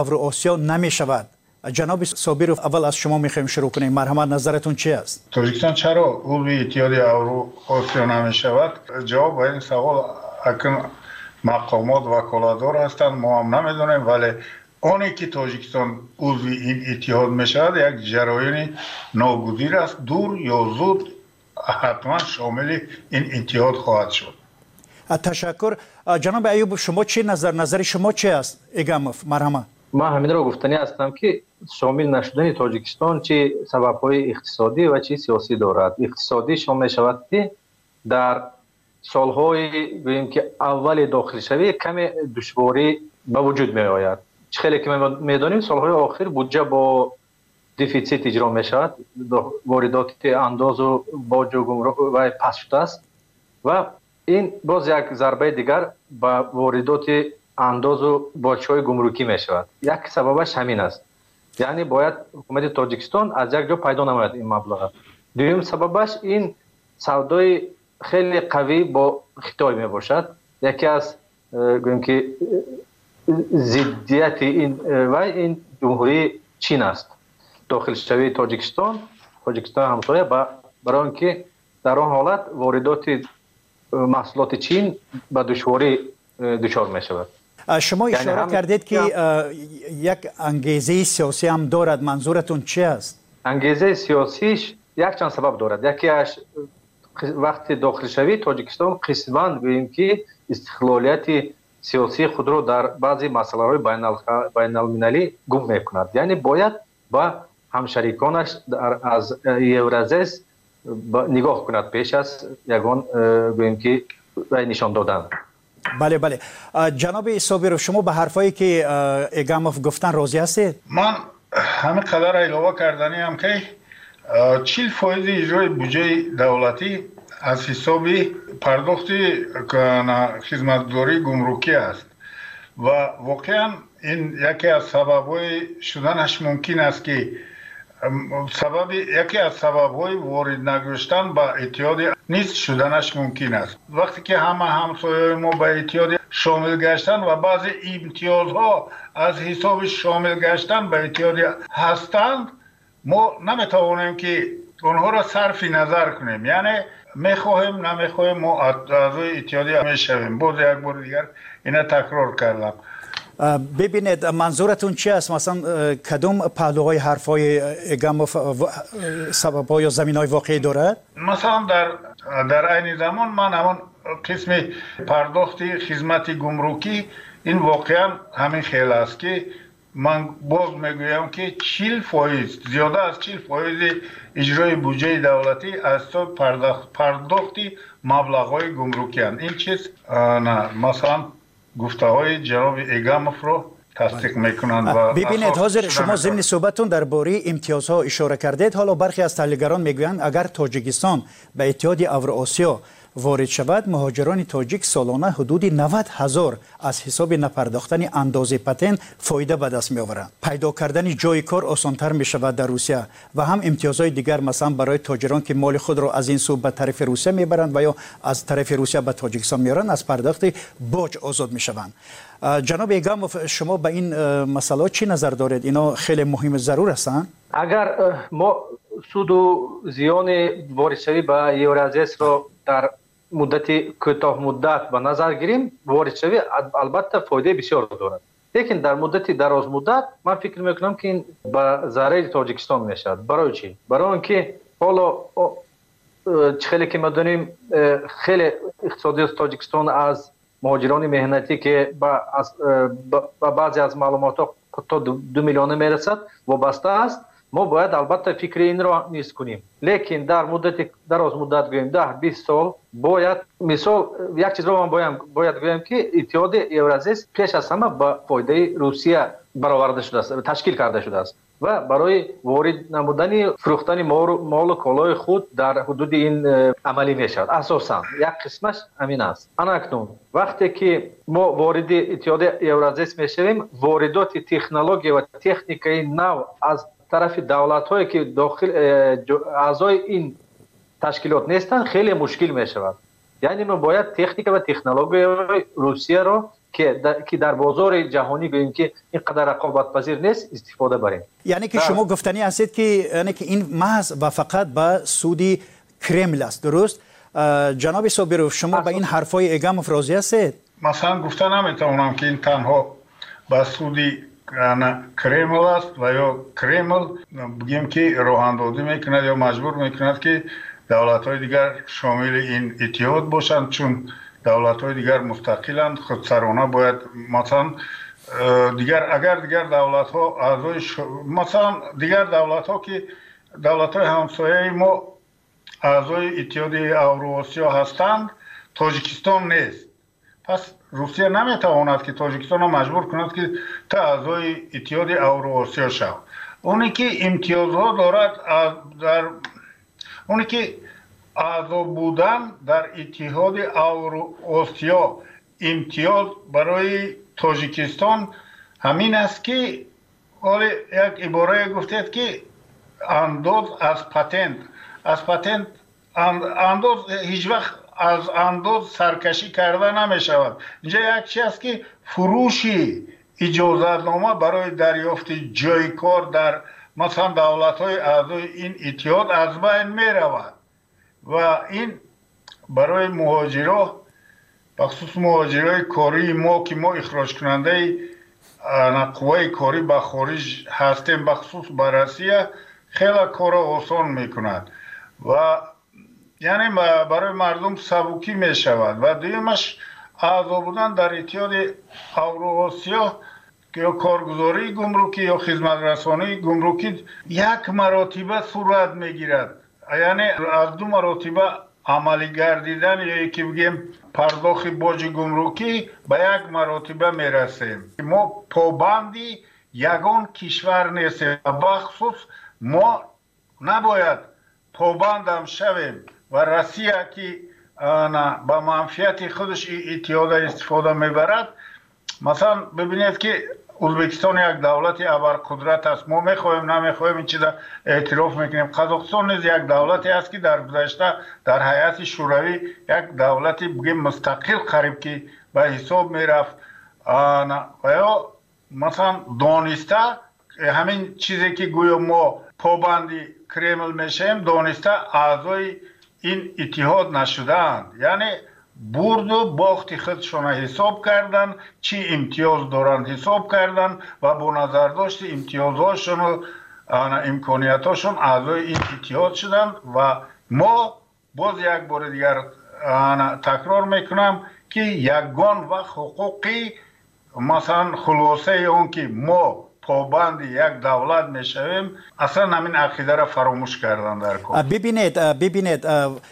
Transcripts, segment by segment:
آسیا نمی شود. جناب صابرов اول از شما میخوایم شروع کنیم. مرحمت نظرتون چی است؟ تاجیکستان چرا عضو اتحاد آسیا نمی شود؟ جواب به این سوال اکنون مقامات وکالتدار هستند، ما هم نمیدونیم، ولی آنی که تاجیکستان عضو این اتحاد می شود یک جریان ناگزیر است، دور یا زود حتما شامل این اتحاد خواهد شد. تشکر. جناب ایوب شما چی نظر شما چی است؟ ایگاموف مرحمت. ما همین را گفتنی هستم که شامل نشدن تاجیکستان چه سبب‌های اقتصادی و چه سیاسی دارد. اقتصادی شامل شود که در سالهای گوییم که اول داخل شوی کمی دشواری به وجود می آید. خیلی که میدانیم سالهای آخر بودجه با دفیسیت اجرا می شود، واردات انداز و باج و گمرک و پس شده است و این باز یک ضربه دیگر به واردات انداز و باج‌های گمرکی می شود. یک سببش همین است، یعنی باید حکومت تاجیکستان از یک جا پیدا نماید این مبلغ. دوم سببش این سودای خیلی قوی با خیتای می باشد. یکی از گوییم که ضدیت این جمهوری چین است. داخل شوی تاجیکستان همسایه برای اینکه در آن حالت واردات محصولات چین به دشواری دچار می شود. شما اشاره کردید که یک انگیزه سیاسی هم دارد، منظورتون چی است؟ انگیزه سیاسیش یک چند سبب دارد. یکیش وقتی داخل شوی تاجیکستان قسماً گوییم که استقلالیت سیاسی خود را در بعضی مسائل بین المللی گم میکند، یعنی باید با همشریکانش از یورازیس نگاه کند پیش از یگان گوییم که نشان دادن. بله. جناب صابرов شما به حرفایی که ایگاموف گفتن راضی هستید؟ من همین قدر علاوه کردنی هم که 40% اجرای بودجه دولتی از حساب پرداخت خدمتگزاری گمرکی است و واقعا این یکی از سبب‌های شدنش ممکن است که یکی از سبب‌های وارد نگشتن به اتحاد نیست شدنش ممکن است. وقتی که همه همسایه‌های ما به اتحاد شامل گشتن و بعضی امتیازها از حساب شامل گشتن به اتحاد هستند، ما نمیتوانیم که اونها را صرف نظر کنیم، یعنی میخواهیم نمیخواهیم ما اعضای اتحادیه میشویم. باز یک بار دیگر اینا تکرار کردم. ببینید منظورتون چی است؟ مثلا کدوم پهلوهای حرفای ایگاموف سبب‌ها یا زمین‌های واقعی دارد؟ مثلا در عین زمان من همون قسم پرداخت خدمت گمرکی این واقعا همین خیلی است که من باز میگویم که 40% زیاده از 40% اجرای بودجه دولتی از پرداخت مبلغ‌های گمرکی هستند. این چیز نه مثلا گفته های جناب ایگاموف رو تصدیق میکنند. و ببینید حاضر شما ضمن صحبتتون درباره امتیازها اشاره کردید. حالا برخی از تحلیلگران میگویند اگر تاجیکستان به اتحاد اوراسیا وارد شود، مهاجران تاجیک سالانه حدود 90,000 از حساب نپرداختن اندازه پتن فایده به دست میآورند. پیدا کردن جای کار آسانتر می شود در روسیه و هم امتیازهای دیگر مثلا برای تاجران که مال خود را از این سو به طرف روسیه میبرند و یا از طرف روسیه به تاجیکستان میارند از پرداخت باج آزاد می شوند. جناب ایگاموف شما به این مسئله چی نظر دارید؟ اینا خیلی مهم ضرور هستند. اگر ما سود و زیان وارد به یورازیس را در مدت کوتاه مدت به نظر گیریم، وارد شوی البته فایده بسیار دارد، لیکن در مدت دراز مدت من فکر میکنم که این به ضرر تاجیکستان میشود. برای چی؟ برای اینکه حالا خیلی که ما دونیم خیلی اقتصادی تاجیکستان از مهاجران مهنتی که با بعضی از معلومات تا 2 میلیون میرسد وابسته است. ما باید البته فکر این را نیست کنیم، لیکن در مدت دراز مدت گویم 10-20 سال باید مثال یک چیز را من باید گویم که اتحاد یورازیس پیش از همه با فایده روسیه برآورده شده است، تشکیل کرده شده است و برای وارد نمودن فروختن مال و کالای خود در حدود این عملی می شود. اساسا یک قسمش همین است. اکنون وقتی که ما وارد اتحاد یورازیس می شویم، واردات تکنولوژی و تکنیکی نو از طرف دولت‌هایی که داخل اعضای این تشکیلات نیستند خیلی مشکل می شود. یعنی ما باید تکنیک و تکنولوژی روسیه را که در بازار جهانی گوییم که اینقدر رقابت پذیر نیست استفاده بریم. یعنی که شما گفتنی هستید که یعنی که این محض و فقط به سودی کرمل است، درست؟ جناب صابروف شما به این حرفای ایگا مفروضی هستید؟ مثلا گفتن نمیتونم که این تنها به سودی کرمل است و یا کرمل بگیم که راه اندازی میکند یا مجبور میکند که دولت‌های دیگر شامل این اتحاد باشند، چون دولت‌های دیگر مستقلند، خودسرانه باید مثلا اگر دیگر دولت‌ها اعضای مثلا دیگر دولت‌ها که دولت‌های همسایه ما اعضای اتحاد اوراسیا هستند، تاجیکستان نیست. پس روسیه نمیتواند که تاجیکستان را مجبور کند که تا اعضای اتحاد اوراسیا شود. اونی که امتیازها دارد اونی که اعضا بودن در اتحاد اوراسیا امتیاز برای تاجیکستان همین است که یک عباره گفتید که انداز از پتنت انداز هیچ وقت از انداز سرکشی کرده نمی شود. اینجا یک چیز است که فروشی اجازتنامه برای دریافت جای کار در مثلا دولت‌های اعضای این اتحاد از بین می رود و این برای مهاجرا بخصوص مهاجرای کاری ما که ما اخراج کننده قوه کاری به خارج هستیم بخصوص به روسیه خیلی کار آسان میکند و یعنی برای مردم سبکی می شود و دویمش اعضا بودن در اتحاد اوراسیا که یا کارگزاری گمرکی یا خدمت رسانی گمرکی یک مراتبه صورت میگیرد، یعنی از دو مراتبه عملی گردیدن یا یکی بگیم پرداخت باج گمرکی به یک مراتبه میرسیم. ما پابندی یگان کشور نیستیم و بخصوص ما نباید پابند هم شویم و روسیه که به منفعت خودش اتحاد استفاده میبرد. مثلا ببینید که ازبکستان یک دولت ابرقدرت است، ما میخوایم نمیخوایم این چیزا اعتراف میکنیم. قزاقستان نیز یک دولتی است که در گذشته در هیئت شوروی یک دولتی بگیم مستقل قریب که به حساب میرفت و یا مثلا دانسته همین چیزی که گویا ما پابندی کرمل میشیم دانسته اعضای این اتحاد نشدند، یعنی برد و باخت خودشون حساب کردن، چی امتیاز دارند حساب کردن و با نظر داشت امتیازهاشون و امکانیتاشون اعضای این اتحاد شدند و ما باز یک بار دیگر تکرار میکنم که یگان و حقوقی مثلا خلاصه اون که ما پابند یک دولت میشویم اصلا همین عقیده را فراموش کردن در کار. ببینید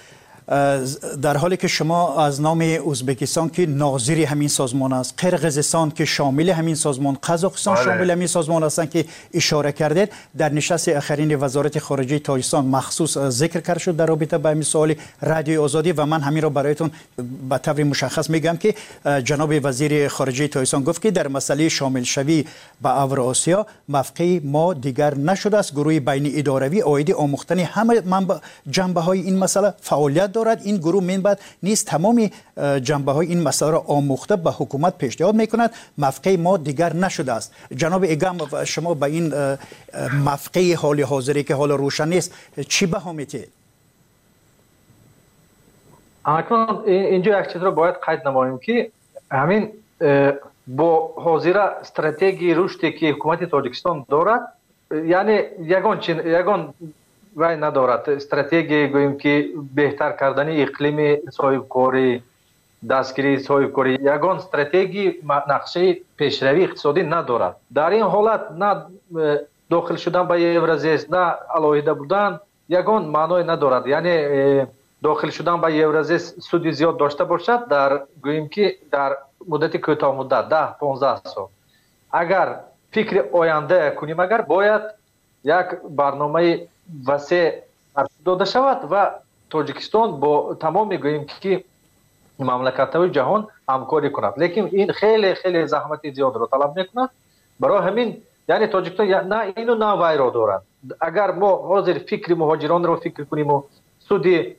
در حالی که شما از نام ازبکستان که ناظر همین سازمان است، قرقیزستان که شامل همین سازمان، قزاقستان شامل همین سازمان هستند که اشاره کردید، در نشست اخرین وزارت خارجه تاجیکستان مخصوص ذکر کرد شد در رابطه با همین سوال رادیوی آزادی و من همین را برایتون به طور مشخص میگم که جناب وزیر خارجه تاجیکستان گفت که در مسئله شامل شوی به اوراسیا موقع ما دیگر نشده است. گروه بین اداروی عاید آموختن همه جنبه های این مسئله فعالیت دارد. این گروه منبعد نیست تمام جنبه های این مسئله را آموخته به حکومت پیشنهاد میکند. موقع ما دیگر نشده است. جناب ایگام شما به این موقع حال حاضری که حال روشن نیست چی بها میتید؟ اینجا یک چیز را باید قید نماییم که همین با حاضر استراتژی رشدی که حکومت تاجیکستان دارد، یعنی یگان وای ندارد استراتژی گوییم که بهتر کردن اقلیم صاحبکاری، دستگیری صاحبکاری، یگان استراتژی نقشه پیشروی اقتصادی ندارد. در این حالت نه داخل شدن به یورازیس نه علاهیده بودن یگان معنای ندارد. یعنی داخل شدن به یورازیس سودی زیاد داشته باشد در گوییم که در مدت کوتاه مدت 10-15 سال اگر فکر آینده کنیم، اگر باید یک برنامه وسیع داده شود و تاجیکستان با تمام میگوییم که مملکت‌های جهان همکاری کند، لیکن این خیلی خیلی زحمت زیاد را طلب میکند. برای همین یعنی تاجیکستان نه اینو نه وای را دارد. اگر ما حاضر فکر مهاجران را فکر کنیم و سود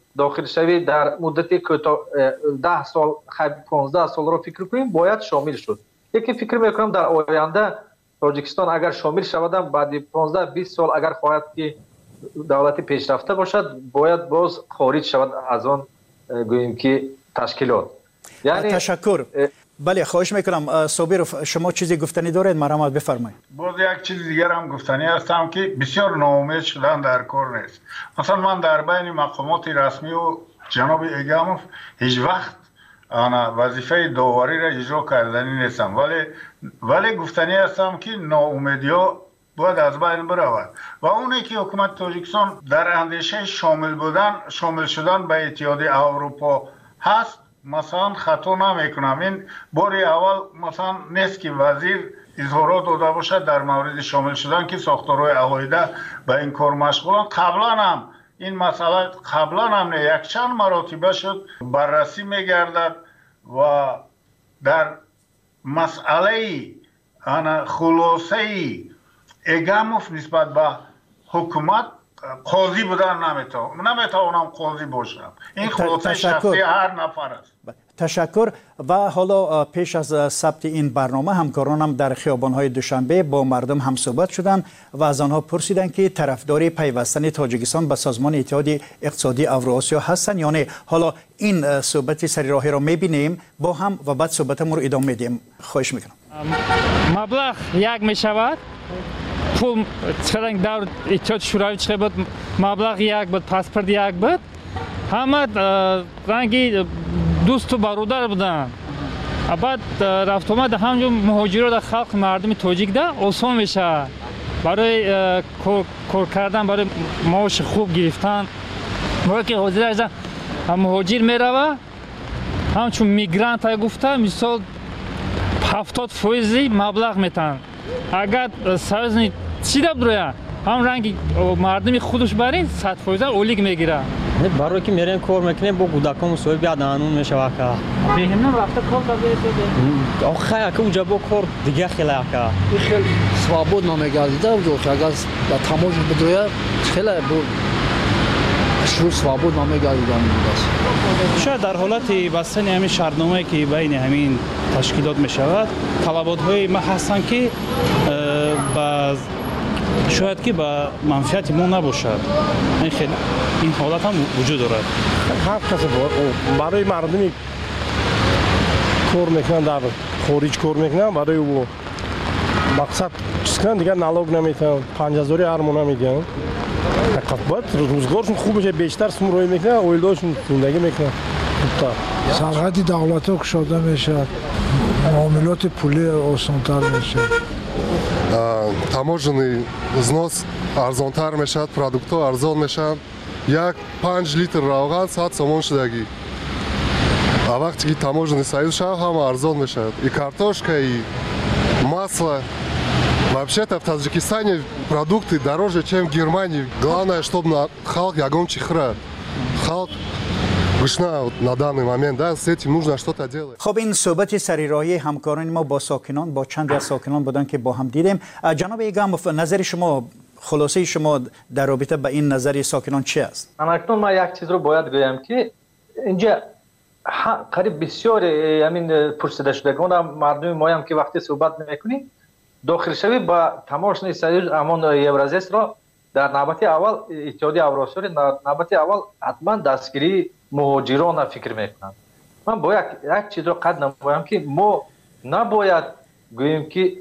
داخلشوی در مدت کوتاه 10 سال 15 سال رو فکر کنیم باید شامل شد. یکی فکر میکنم در آینده تاجیکستان اگر شامل شود بعد 15 20 سال اگر خواهد که دولت پیشرفته باشد باید باز خارج شود از آن گوییم که تشکیلات. یعنی تشکر. بله خواهش میکنم صابر شما چیزی گفتنی دارید مرحمت بفرمایید. باز یک چیز دیگر هم گفتنی هستم که بسیار ناامید شدن در کار نیست. مثلا من در بین مقامات رسمی و جناب ایگاموف هیچ وقت وظیفه داوری را اجرا کردنی نیستم ولی گفتنی هستم که ناامیدی ها باید از بین برود و اونی که حکومت تاجیکستان در اندیشه شامل شدن به اتحادیه اروپا هست مثلا خطا نمیکنم. این باری اول مثلا نیست که وزیر اظهارات داده باشد در مورد شامل شدن که ساختارهای عقایده به این کار مشغولن. قبلا هم این مسئله یک چند مراتبه شد بررسی میگردد و در مسئله خلاصه ایگاموف نسبت به حکومت قاضی بودن نمیتوانم قاضی باشم. این خلاصه شخصی هر نفر است. تشکر. و حالا پیش از ثبت این برنامه همکارانم در خیابان‌های دوشنبه با مردم هم صحبت شدند و از آنها پرسیدند که طرفدار پیوستن تاجیکستان به سازمان اتحادیه اقتصادی اوراسیا هستند یا نه. حالا این صحبت سری راهی را می‌بینیم با هم و بعد صحبتمون رو ادامه میدیم. خواهش میکنم. مبلغ یک میشود پول چقدر در اتحاد شوروی چقدر بود مبلغ یک بود پاسپورت یک بود همه رنگی دوست و برادر بودن. بعد رفت آمد همونجا مهاجرات در خلق مردم تاجیک ده آسان میشه برای کار کردن برای معاش خوب گرفتن. موقع که حاضر هستن مهاجر میروه همچون میگرانت های گفته مثال 70% مبلغ میتن. اگر سازنی چی دب رویا هم رنگی مردمی خودش برین 100% اولیگ میگیره. برای که میریم کار میکنیم با کودکان مسئول بیاد نانون میشه که بهمون رفته کار کرده آخه که اونجا با کار دیگه خیلی که خیلی свободно نمیگردیده اونجا که اگر در تماش بدویه خیلی شروع свободно نمیگردیده شاید در حالت بستن همین شرطنامه‌ای که بین همین تشکیلات میشود طلبات‌های ما هستند که شاید که به منفعت ما نباشد. این حالت هم وجود دارد. هر کسی برای مردمی کار میکنن در خارج کار میکنن برای او مقصد چیز کنن دیگه نالوگ نمیتن 5000 هر ماه نمیدن. باید روزگارشون خوب میشه بیشتر سمروی میکنن اویلداشون زندگی میکنن. سرحد دولت ها کشاده میشه معاملات پولی آسانتر میشه таможенный взнос арзонтар мешавад, продуктҳо арзон мешаванд. Як 5 литр равған 100 сомон шудагӣ. А вақте ки таможенный союз шавад, ҳама арзон мешавад. И картошка, и масло. Вообще-то в Таджикистане продукты дороже, чем в Германии. Главное, чтобы халк ягон чихра. Халк на данный момент, да, с этим нужно что-то делать. خب این صحبت سریراهی همکاران ما با ساکنان با چند از ساکنان بودن که با هم دیدیم. جناب ایگاموف نظر شما خلاصه شما در رابطه با این نظر ساکنان چی است؟ اکنون ما یک چیز رو باید بگم که اینجا قریب بسیار همین پرسیده شدگان مردم ما هم که وقتی صحبت میکنیم داخل شوی با تماشای سریع امان یورازیس را در نوبت اول اتحادیه اوراسیا در نوبت اول حتما دستگیری مهاجران فکر میکنم. من باید یک چیز رو قد نمایم که ما نباید گوییم که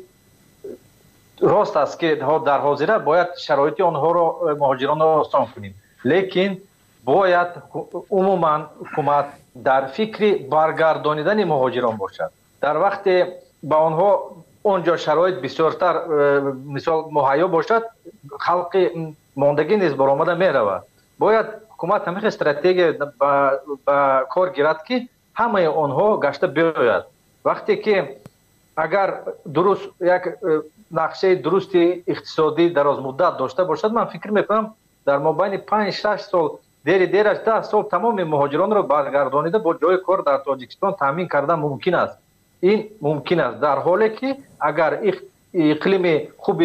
راست است که در حاضره باید شرایط آنها رو مهاجران رو آسان کنیم، لیکن باید عموما حکومت در فکر برگردانیدن مهاجران باشد. در وقت با آنها اونجا شرایط بسیارتر مثال مهیا باشد خلق ماندگی نیز برآمده میرود. باید حکومت همه استراتژی با کار گیرد که همه آنها گشته بیاید. وقتی که اگر درست یک نقشه درست اقتصادی دراز مدت داشته باشد من فکر میکنم در مابین 5-6 سال دیر 10 سال تمام مهاجران را برگردانیده با جای کار در تاجیکستان تامین کردن ممکن است. این ممکن است در حالی که اگر اقلیم خوب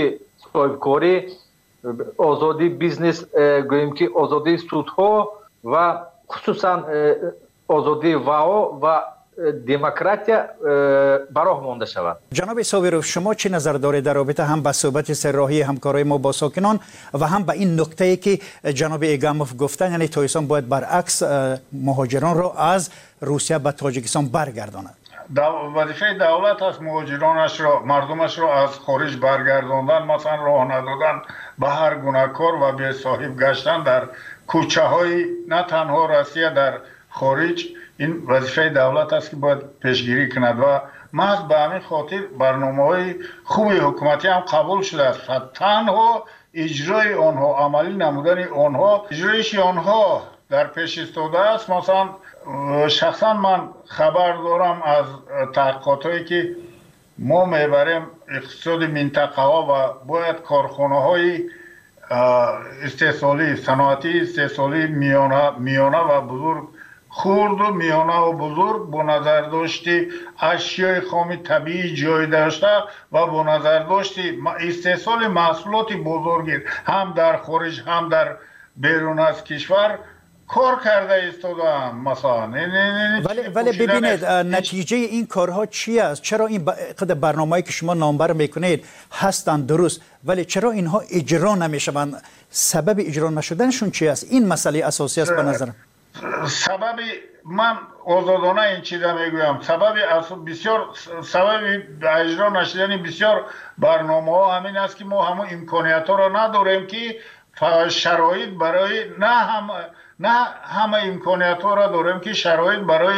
صاحبکاری آزادی بیزنس گوییم که آزادی سودها و خصوصا آزادی واو و دموکراتیا براه مانده شود. جناب صابرов شما چه نظر دارید در رابطه هم با صحبت سرراهی همکاری ما با ساکنان و هم با این نکته که جناب ایگاموف گفتن، یعنی تاجیکستان باید برعکس مهاجران را از روسیه به تاجیکستان برگرداند؟ وظیفه دولت است مهاجرانش را، مردمش را از خارج برگرداندن، مثلا راه ندادن به هر گونه کار و به صاحب گشتن در کوچه های نه تنها روسیه در خارج. این وظیفه دولت است که باید پیشگیری کند و محض به همین خاطر برنامه‌های خوبی حکومتی هم قبول شده است. تنها اجرای آنها، عملی نمودن آنها، اجرایش آنها در پیش ایستاده است. مثلا شخصا من خبر دارم از تحقیقاتی که ما میبریم اقتصاد منطقه ها و باید کارخانه های استحصالی، صنعتی استحصالی میانه و بزرگ، خرد و میانه و بزرگ با نظر داشتی اشیای خام طبیعی جای داشته و با نظر داشتی استحصال محصولات بزرگی هم در خارج هم در بیرون از کشور کار کرده ایستادن. مثلا ولی ببینید نتیجه این کارها چی است؟ چرا این برنامه‌ای که شما نامبر میکنید هستند درست، ولی چرا اینها اجرا نمیشوند؟ سبب اجرا نشدنشون چی است؟ این مسئله اساسی است به نظرم. سبب من آزادانه این چیزا میگویم، سبب اجرا نشدن بسیار برنامه ها همین است که ما همون امکانیت ها را نداریم که شرایط برای نه همه امکانیت ها را داریم که شرایط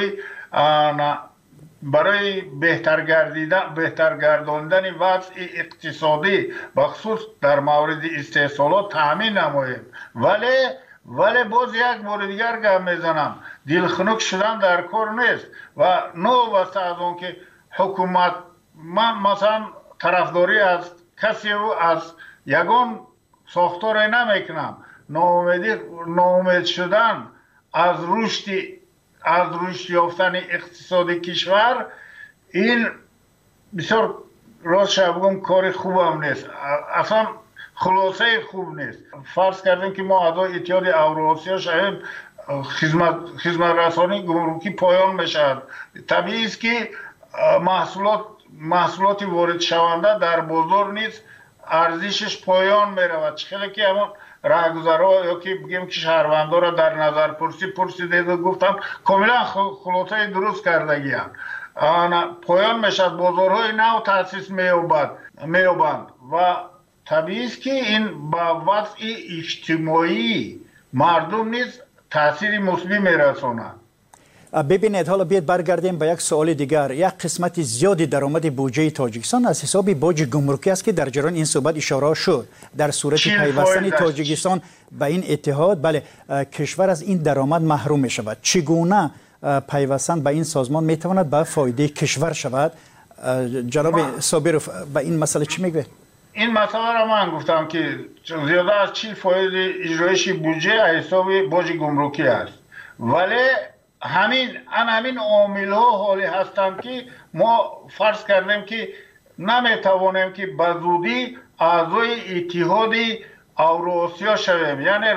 برای بهتر گرداندن وضع اقتصادی بخصوص در مورد استحصالات تامین نماییم. ولی باز یک بار دیگر گپ میزنم، دلخنک شدن در کار نیست و نو واسه از اون که حکومت، من مثلا طرفداری از کسی و از یگان ساختار نمیکنم. ناامید شدن از رشد یافتن اقتصاد کشور، این بسیار راست بگم کار خوبم نیست، اصلا خلاصه خوب نیست. فرض کردیم که ما اعضای اتحاد اوراسیا شاید خدمت رسانی گمرکی پایان بشد، طبیعی است که محصولات وارد شونده در بازار نیست ارزشش پایان میرود. خیلی که همون راهگذرها یا که بگیم که شهروندان را در نظر پرسیدید و گفتم کاملا خلاصه درست کردگی هم پایان میشد، بازارهای نو تاسیس مییابند و طبیعی است که این با وضع اجتماعی مردم نیز تاثیر مثبت میرساند. ببینید حالا بیاید برگردیم به یک سوال دیگر. یک قسمت زیادی درآمد بودجه تاجیکستان از حساب باج گمرکی است که در جریان این صحبت اشاره شد. در صورت پیوستن تاجیکستان به این اتحاد، بله، کشور از این درآمد محروم می شود. چگونه پیوستن به این سازمان می تواند به فایده کشور شود؟ جناب صابرов به این مسئله چی میگه؟ این مسئله را من گفتم که زیاده از 40% اجرایش بودجه از حساب باج گمرکی است، ولی همین عامل ها حالی هستند که ما فرض کردیم که نمیتوانیم که به زودی اعضای اتحاد اوراسیا شویم. یعنی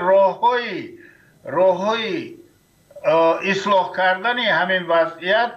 راههای اصلاح کردن همین وضعیت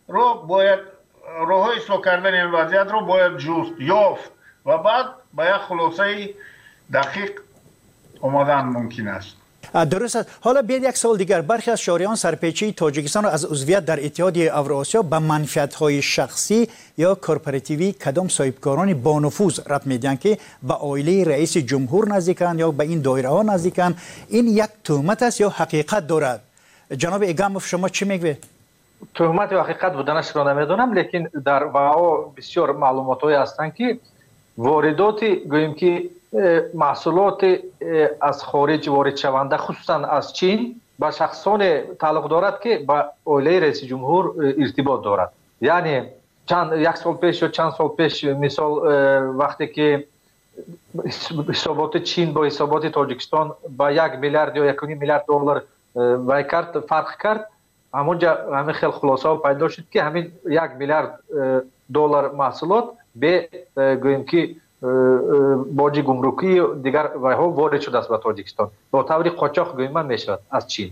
رو باید جست یافت و بعد به یک خلاصه دقیق آمدن ممکن است. درست است. حالا بیاید یک سوال دیگر. برخی از شهریان سرپیچی تاجیکستان را از عضویت در اتحاد اوراسیا به منفعت‌های شخصی یا کورپوراتیوی کدام صاحبکاران با نفوذ ربط میدن که به عائله رئیس جمهور نزدیکند یا به این دایره ها نزدیکند. این یک تهمت است یا حقیقت دارد؟ جناب ایگاموف شما چی میگوید؟ تهمت و حقیقت بودنش را نمیدونم، لیکن در واقع بسیار معلوماتی هستند که واردات گوییم که محصولات از خارج وارد شونده خصوصا از چین با شخصان تعلق دارد که با عائله رئیس جمهور ارتباط دارد. یعنی یک سال پیش یا چند سال پیش مثال وقتی که حسابات چین با حسابات تاجیکستان با 1 میلیارد یا 1.5 میلیارد دلار فرق کرد، همونجا همین خیلی خلاصه پیدا شد که همین 1 میلیارد دلار محصولات به گوییم که باج گمرکی دیگر ها وارد شده است به تاجیکستان با طور قاچاق گوییم میشود از چین.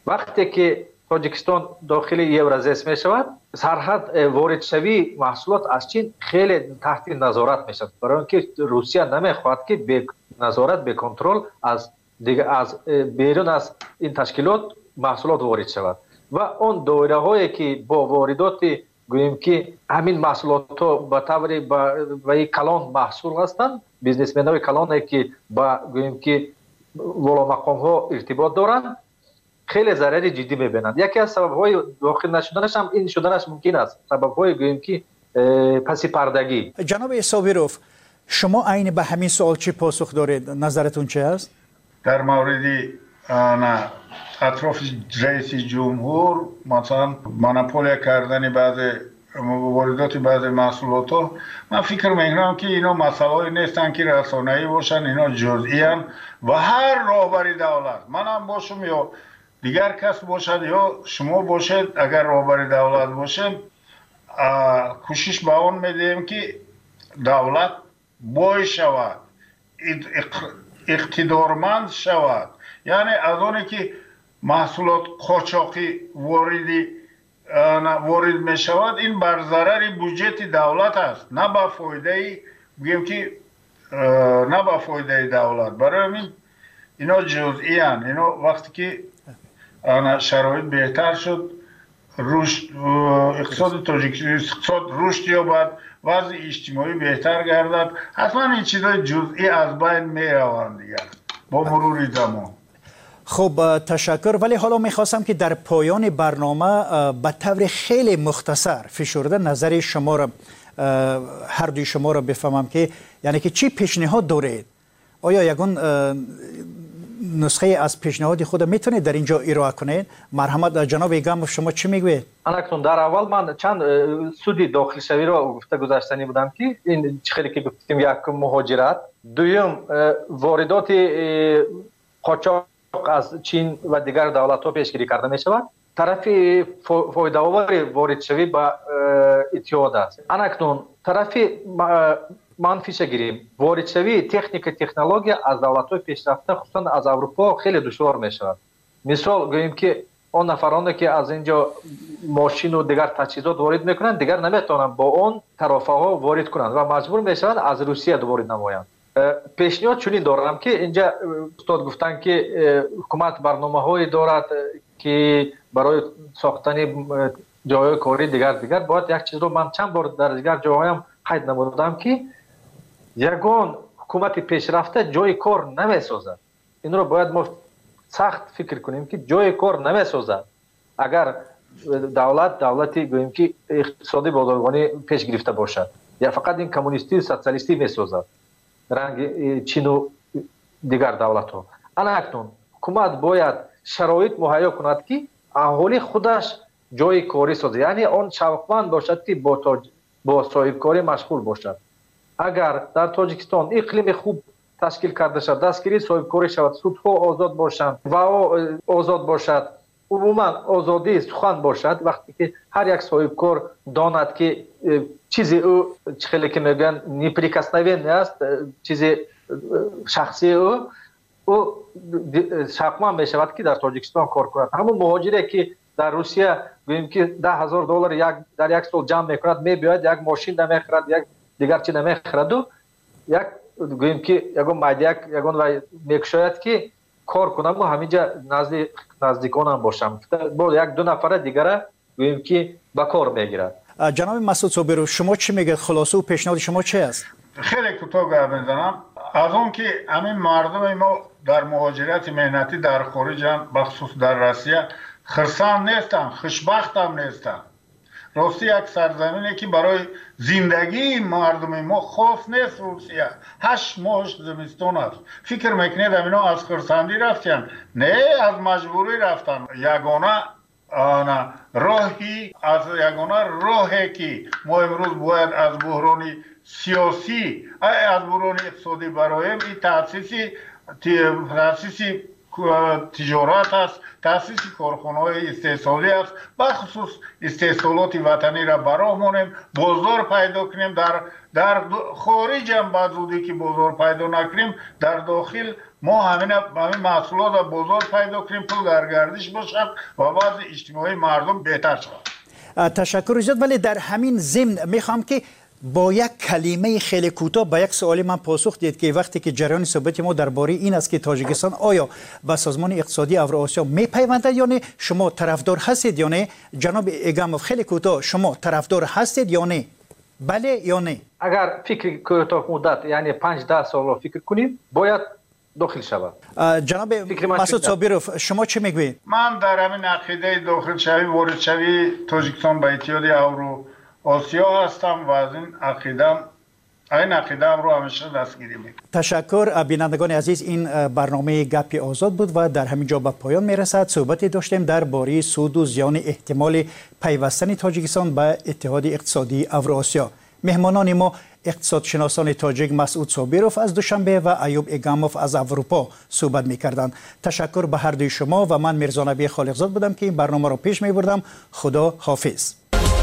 وقتی که تاجیکستان داخل یورازیس می شود سرحد واردشوی محصولات از چین خیلی تحت نظارت می شود، برای اینکه روسیه نمیخواهد که به نظارت به کنترل از بیرون از این تشکیلات محصولات وارد شود و اون دایره هایی که با واردات گوییم که همین محصولات ها به طور به کلان محصول هستند، بیزنسمن های کلان که با گوییم که والا مقام ها ارتباط دارند خیلی ضرر جدی میبینند. یکی از سبب های داخل نشدنش هم این شدنش ممکن است، سبب های گوییم که پسی پردگی. جناب صابروف، شما عین به همین سوال چی پاسخ دارید؟ نظرتون چه است؟ در مورد اطراف رئیس جمهور مثلا مونوپولیا کردن بعض واردات بعض محصولات ها، من فکر میکنم که اینا مسائلی نیستن که رسانه‌ای باشن، اینا جزئی ان و هر راهبر دولت، منم باشم یا دیگر کس باشد یا شما باشید، اگر راهبر دولت باشیم کوشش به اون میدیم که دولت بای شود، اقتدارمند شود، یعنی از اونی که محصولات قاچاقی وارد می شود این بر ضرر بودجه دولت است، نه به فایده بگیم که نه به فایده دولت. برای همین اینا جزئی ان. اینا وقتی که شرایط بهتر شد، رشد اقتصاد تاجیکستان اقتصاد رشد یابد، وضع اجتماعی بهتر گردد، حتما این چیزای جزئی از بین می روند دیگر با مرور زمان. خب تشکر. ولی حالا میخواستم که در پایان برنامه به طور خیلی مختصر فشرده نظر شما را هر دوی شما را بفهمم که یعنی که چی پیشنهاد دارید؟ آیا یگان نسخه از پیشنهاد خود میتونید در اینجا ارائه کنید؟ مرحمت جناب ایگم شما چی میگوید؟ انکتون در اول من چند سودی داخل شوی را گفته گذاشتنی بودم که این خیلی که گفتیم، یک مهاجرت، دوم واردات قاچاق از چین و دیگر دولت ها پیشگیری کرده می شود، طرف فایده آور وارد شوی به اتحاد است. انکتون طرف منفیش گیریم، وارد شوی تکنولوژی از دولت های پیشرفته خصوصا از اروپا خیلی دشوار می شود. مثال گوییم که اون نفرانی که از اینجا ماشین و دیگر تجهیزات وارد میکنند دیگر نمیتونن با اون طرفه ها وارد کنند و مجبور میشوند از روسیه وارد نمایند. پیشنهاد چنین دارم که اینجا استاد گفتن که حکومت برنامه‌هایی دارد که برای ساختن جای کاری دیگر باید یک چیز رو من چند بار در دیگر جاهایم قید نمودم که یگان حکومت پیشرفته جای کار نمیسازد. این رو باید ما سخت فکر کنیم که جای کار نمیسازد. اگر دولتی گوییم که اقتصادی بازرگانی پیش گرفته باشد یا فقط این کمونیستی سوسیالیستی میسازد رنگ چین و دیگر دولت ها. اکنون حکومت باید شرایط مهیا کند که اهالی خودش جای کاری سازد، یعنی آن شوقمند باشد که با صاحب کاری مشغول باشد. اگر در تاجیکستان اقلیم خوب تشکیل کرده شد، دستگیری صاحب کاری شود، سودها آزاد باشند و آزاد باشد، عموما آزادی سخن باشد، وقتی که هر یک صاحب کار داند که چیزی او خیلی که میگن نیپریکسنوین است، چیزی شخصی او شوقمند می شود که در تاجیکستان کار کند. همون مهاجری که در روسیه گوییم که $10,000 در یک سال جمع میکند، میباید یک ماشین نمیخرد، یک دیگر چی نمیخرد و یک گوییم که یگان مایدیک یگان میکشاید که کار کنم و همینجا نزدیکانم باشم، با یک دو نفر دیگر گوییم که به کار میگیرد. جناب مسعود صابروف شما چی میگید؟ خلاصه و پیشنهاد شما چه است؟ خیلی کوتاه گپ میزنم. از اون که همین مردم ما در مهاجرت مهنتی در خارج بخصوص در روسیه خرسند نیستن، خوشبخت هم نیستن. راستی یک سرزمینی که برای زندگی مردم ما خاص نیست روسیه. 8 ماه زمستان است. فکر میکنید اینا از خرسندی رفتن؟ نه، از مجبوری رفتن. یگانه راهی که ما امروز باید از بحران سیاسی از بحران اقتصادی برایم این تأسیس تجارت است، تاسیس کارخانه‌های استحصالی است. بخصوص استحصالات وطنی را براه مانیم، بازار پیدا کنیم. در خارج هم بعد زودی که بازار پیدا نکنیم، در داخل ما همین محصولات را بازار پیدا کنیم، پول در گردش باشد و بعد اجتماعی مردم بهتر شود. تشکر زیاد. ولی در همین ضمن میخوام که با یک کلمه خیلی کوتاه به یک سوالی من پاسخ دید که وقتی که جریان صحبت ما درباره این است که تاجیکستان آیا به سازمان اقتصادی اوراسیا میپیوندد یا نه، شما طرفدار هستید یا نه؟ جناب ایگاموف خیلی کوتاه، شما طرفدار هستید یا نه؟ بله یا نه؟ اگر فکر کوتاه مدت یعنی 5-10 سال فکر کنیم باید داخل شود. جناب مسعود صابروف شما چه میگویید؟ من در همین عقیده داخل شوی وارد شوی تاجیکستان به اتحاد اوراسیا هستم و از این عقیده‌ام رو همیشه دستگیری میکنم. تشکر. بینندگان عزیز، این برنامه گپی آزاد بود و در همین جا به پایان میرسد. صحبتی داشتیم درباره سود و زیان احتمال پیوستن تاجیکستان به اتحاد اقتصادی اوراسیا. مهمانان ما اقتصادشناسان تاجیک مسعود صابروف از دوشنبه و ایوب ایگاموف از اروپا صحبت می‌کردند. تشکر به هر دوی شما و من میرزا نبی خالقزاد بودم که این برنامه را پیش می‌بردم. خدا حافظ.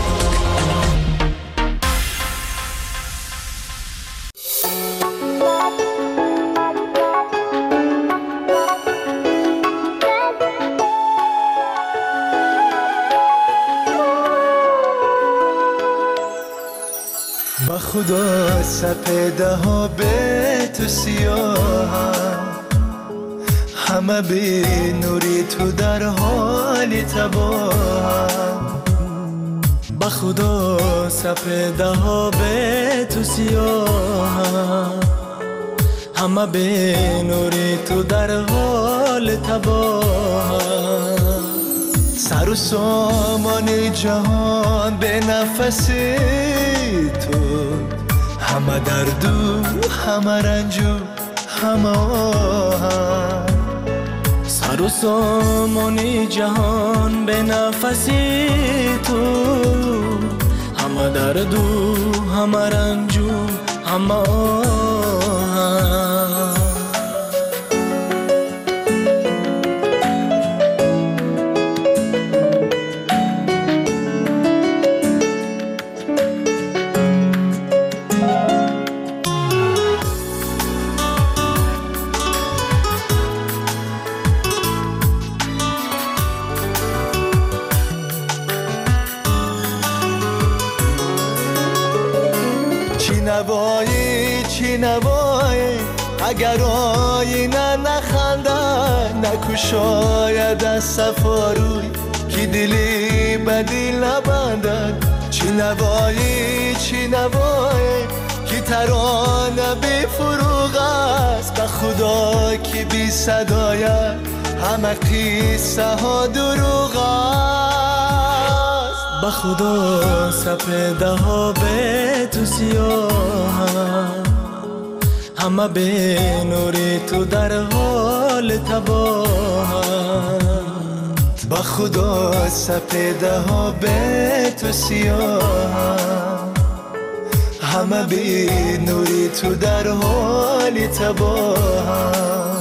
خدا سپیده ها به تو سیاه، همه به نوری تو در حال تباه. به خدا سپیده ها به تو سیاه، همه به نوری تو در حال تباه. سر و سامان جهان به نفسی تو، همه دردو همه رنجو همه آهن. سر و سامان جهان به نفسی تو، همه دردو همه رنجو همه آهن. چی نوایی اگر آینه نخنده، نکو شاید از سفاروی که دلی به دل نبندد. چی نوایی که ترانه بی فروغ است، به خدا که بی صدایت همه قصه ها دروغ است. به خدا سپیده ها به تو سیاه، همه به نوری تو در حال تباه. به خدا سپیده ها به تو سیاه، همه به نوری تو در حال تباه.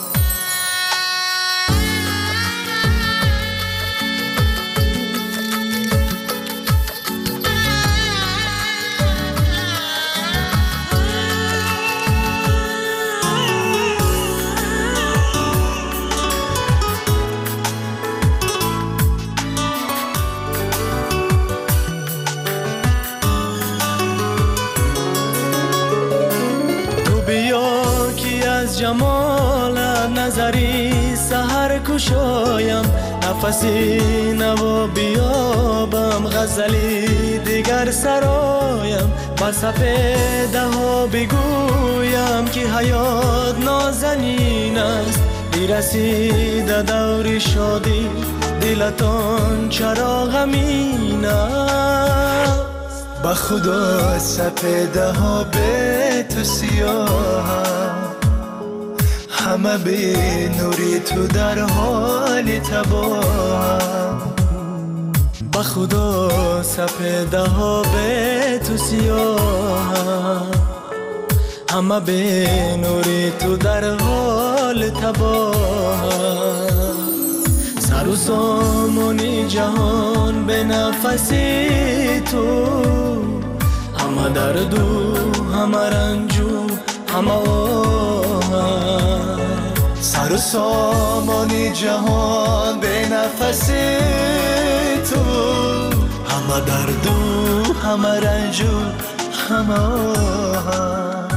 جمال نظری سحر کشایم، نفسی نوا بیابم، غزلی دیگر سرایم. بر سپیده ها بگویم که حیات نازنین است، بیرسیده دور شادی دلتان چرا غمین است. به خدا سپیده ها به تو سیاه، همه به نوری تو در حال تباه. به خدا سپیده ها به تو سیاه، همه به نوری تو در حال تباه. تباه سر و سامانی جهان به نفسی تو همه درد و همه رنج و همه آه سر و سامانی جهان به نفسی تو همه درد و همه رنج و همه آه